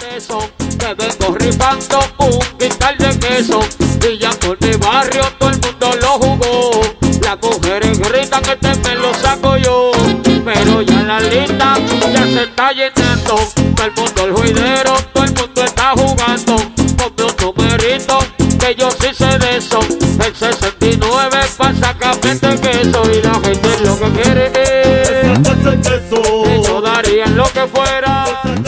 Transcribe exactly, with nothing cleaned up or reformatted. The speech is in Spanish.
eso, que vengo rifando un quintal de queso. Y ya por mi barrio todo el mundo lo jugó. Las mujeres gritan que este me lo saco yo. Pero ya la lista ya se está llenando. Todo el mundo el juidero, todo el mundo está jugando. Ponme un numerito que yo sí sé de eso. El sesenta y nueve para sacarme este queso. Y la gente lo que quiere es ese queso. eso, darían lo que fuera.